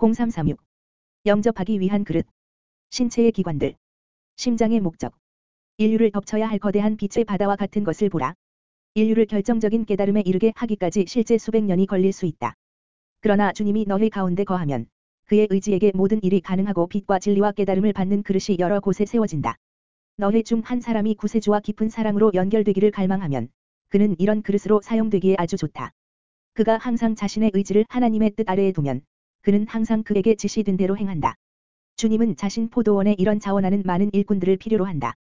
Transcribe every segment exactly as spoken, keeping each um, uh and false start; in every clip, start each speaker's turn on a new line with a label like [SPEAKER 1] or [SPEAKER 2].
[SPEAKER 1] 공삼삼육. 영접하기 위한 그릇. 신체의 기관들. 심장의 목적. 인류를 덮쳐야 할 거대한 빛의 바다와 같은 것을 보라. 인류를 결정적인 깨달음에 이르게 하기까지 실제 수백 년이 걸릴 수 있다. 그러나 주님이 너희 가운데 거하면 그의 의지에게 모든 일이 가능하고 빛과 진리와 깨달음을 받는 그릇이 여러 곳에 세워진다. 너희 중 한 사람이 구세주와 깊은 사랑으로 연결되기를 갈망하면 그는 이런 그릇으로 사용되기에 아주 좋다. 그가 항상 자신의 의지를 하나님의 뜻 아래에 두면 그는 항상 그에게 지시된 대로 행한다. 주님은 자신 포도원에 이런 자원하는 많은 일꾼들을 필요로 한다.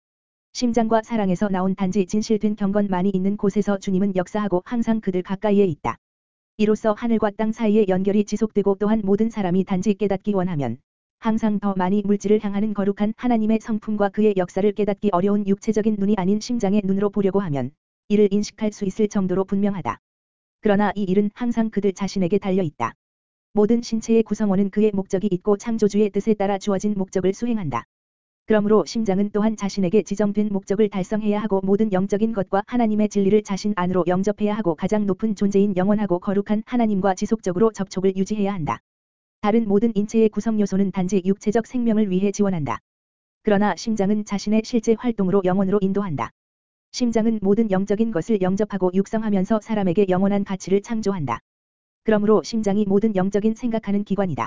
[SPEAKER 1] 심장과 사랑에서 나온 단지 진실된 경건만이 있는 곳에서 주님은 역사하고 항상 그들 가까이에 있다. 이로써 하늘과 땅 사이의 연결이 지속되고 또한 모든 사람이 단지 깨닫기 원하면 항상 더 많이 물질을 향하는 거룩한 하나님의 성품과 그의 역사를 깨닫기 어려운 육체적인 눈이 아닌 심장의 눈으로 보려고 하면 이를 인식할 수 있을 정도로 분명하다. 그러나 이 일은 항상 그들 자신에게 달려 있다. 모든 신체의 구성원은 그의 목적이 있고 창조주의 뜻에 따라 주어진 목적을 수행한다. 그러므로 심장은 또한 자신에게 지정된 목적을 달성해야 하고 모든 영적인 것과 하나님의 진리를 자신 안으로 영접해야 하고 가장 높은 존재인 영원하고 거룩한 하나님과 지속적으로 접촉을 유지해야 한다. 다른 모든 인체의 구성 요소는 단지 육체적 생명을 위해 지원한다. 그러나 심장은 자신의 실제 활동으로 영혼으로 인도한다. 심장은 모든 영적인 것을 영접하고 육성하면서 사람에게 영원한 가치를 창조한다. 그러므로 심장이 모든 영적인 생각하는 기관이다.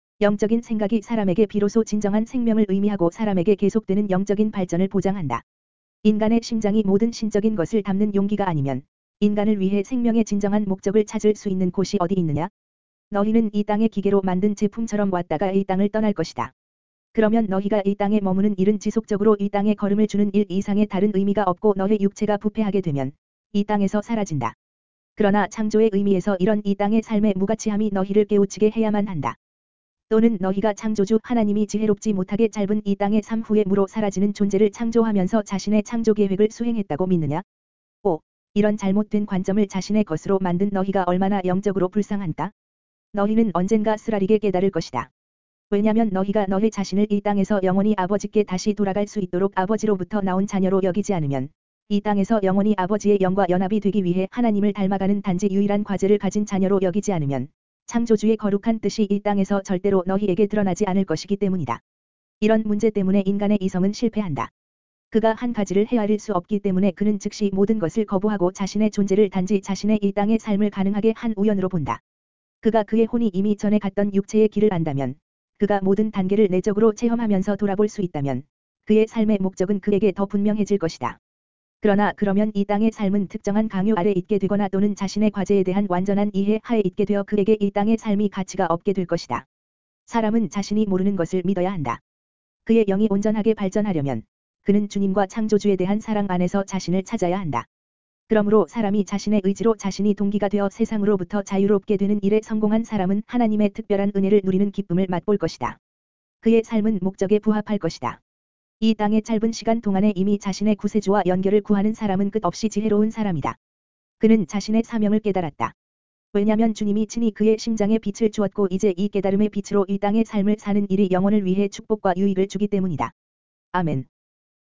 [SPEAKER 1] 영적인 생각이 사람에게 비로소 진정한 생명을 의미하고 사람에게 계속되는 영적인 발전을 보장한다. 인간의 심장이 모든 신적인 것을 담는 용기가 아니면 인간을 위해 생명의 진정한 목적을 찾을 수 있는 곳이 어디 있느냐? 너희는 이 땅의 기계로 만든 제품처럼 왔다가 이 땅을 떠날 것이다. 그러면 너희가 이 땅에 머무는 일은 지속적으로 이 땅에 걸음을 주는 일 이상의 다른 의미가 없고 너의 육체가 부패하게 되면 이 땅에서 사라진다. 그러나 창조의 의미에서 이런 이 땅의 삶의 무가치함이 너희를 깨우치게 해야만 한다. 또는 너희가 창조주 하나님이 지혜롭지 못하게 짧은 이 땅의 삶 후에 무로 사라지는 존재를 창조하면서 자신의 창조 계획을 수행했다고 믿느냐? 오, 이런 잘못된 관점을 자신의 것으로 만든 너희가 얼마나 영적으로 불쌍한가? 너희는 언젠가 쓰라리게 깨달을 것이다. 왜냐면 너희가 너희 자신을 이 땅에서 영원히 아버지께 다시 돌아갈 수 있도록 아버지로부터 나온 자녀로 여기지 않으면 이 땅에서 영원히 아버지의 영과 연합이 되기 위해 하나님을 닮아가는 단지 유일한 과제를 가진 자녀로 여기지 않으면 창조주의 거룩한 뜻이 이 땅에서 절대로 너희에게 드러나지 않을 것이기 때문이다. 이런 문제 때문에 인간의 이성은 실패한다. 그가 한 가지를 헤아릴 수 없기 때문에 그는 즉시 모든 것을 거부하고 자신의 존재를 단지 자신의 이 땅의 삶을 가능하게 한 우연으로 본다. 그가 그의 혼이 이미 전에 갔던 육체의 길을 안다면, 그가 모든 단계를 내적으로 체험하면서 돌아볼 수 있다면, 그의 삶의 목적은 그에게 더 분명해질 것이다. 그러나 그러면 이 땅의 삶은 특정한 강요 아래 있게 되거나 또는 자신의 과제에 대한 완전한 이해 하에 있게 되어 그에게 이 땅의 삶이 가치가 없게 될 것이다. 사람은 자신이 모르는 것을 믿어야 한다. 그의 영이 온전하게 발전하려면 그는 주님과 창조주에 대한 사랑 안에서 자신을 찾아야 한다. 그러므로 사람이 자신의 의지로 자신이 동기가 되어 세상으로부터 자유롭게 되는 일에 성공한 사람은 하나님의 특별한 은혜를 누리는 기쁨을 맛볼 것이다. 그의 삶은 목적에 부합할 것이다. 이 땅의 짧은 시간 동안에 이미 자신의 구세주와 연결을 구하는 사람은 끝없이 지혜로운 사람이다. 그는 자신의 사명을 깨달았다. 왜냐면 주님이 친히 그의 심장에 빛을 주었고 이제 이 깨달음의 빛으로 이 땅의 삶을 사는 일이 영혼을 위해 축복과 유익을 주기 때문이다. 아멘.